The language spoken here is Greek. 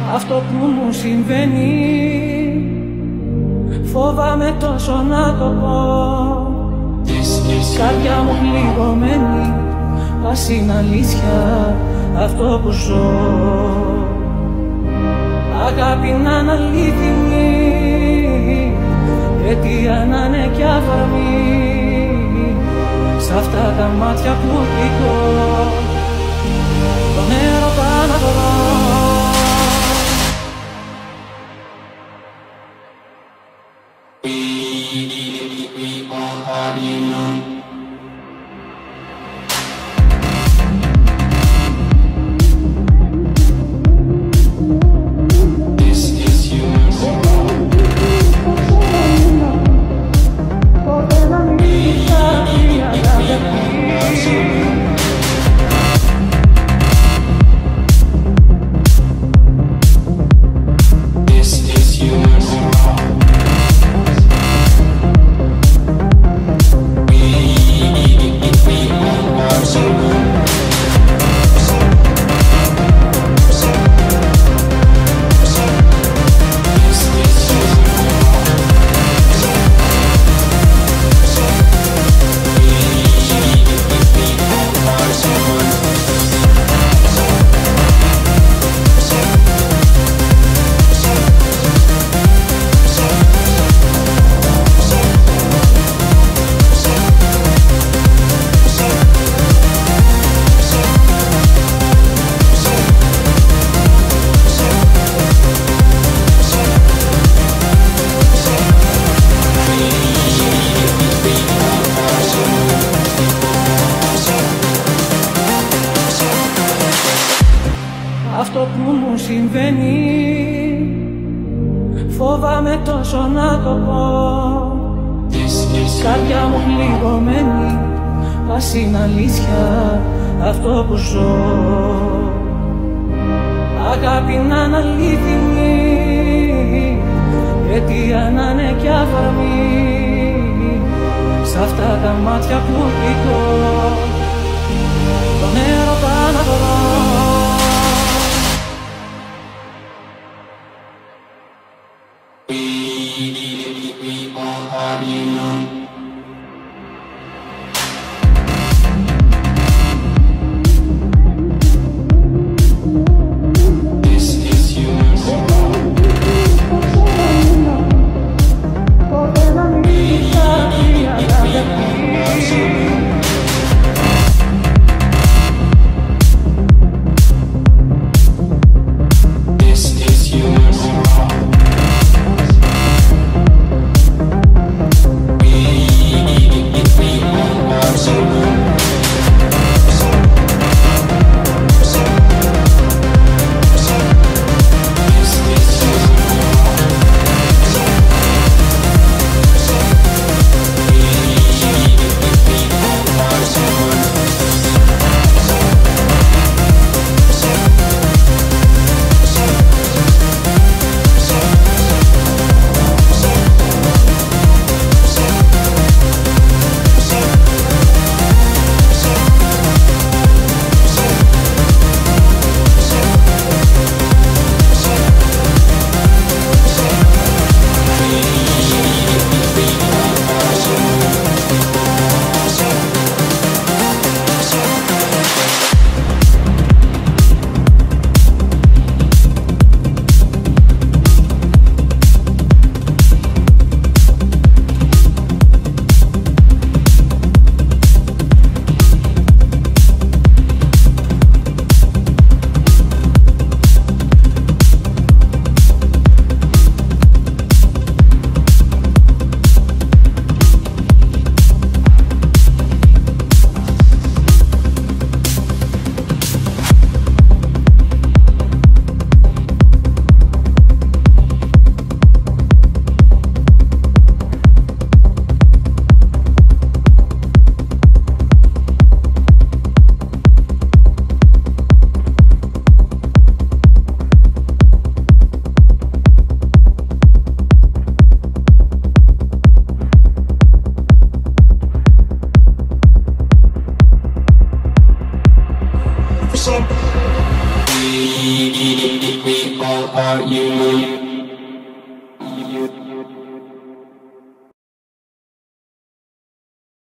Αυτό που μου συμβαίνει φοβάμαι τόσο να το πω. Καρδιά μου πληγωμένη, ας είναι αλήθεια αυτό που ζω. Αγάπη να είναι αλήθινη, αιτία να είναι κι αφορμή. Σ' αυτά τα μάτια που κοιτώ, τον έρωτα να το δω. Αυτό που μου συμβαίνει φοβάμαι τόσο να το πω. Καρδιά μου πληγωμένη, ας είναι αλήθεια αυτό που ζω. Αγάπη να είναι αλήθινη, αιτία να είναι κι αφορμή. Σ' αυτά τα μάτια που κοιτώ, τον έρωτα να το δω. We all are young. This is yours. This is yours. are you?